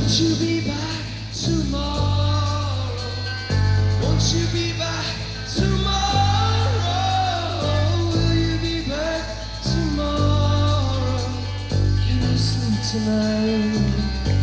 Won't you be back tomorrow? Won't you be back tomorrow? Will you be back tomorrow? Can you sleep tonight?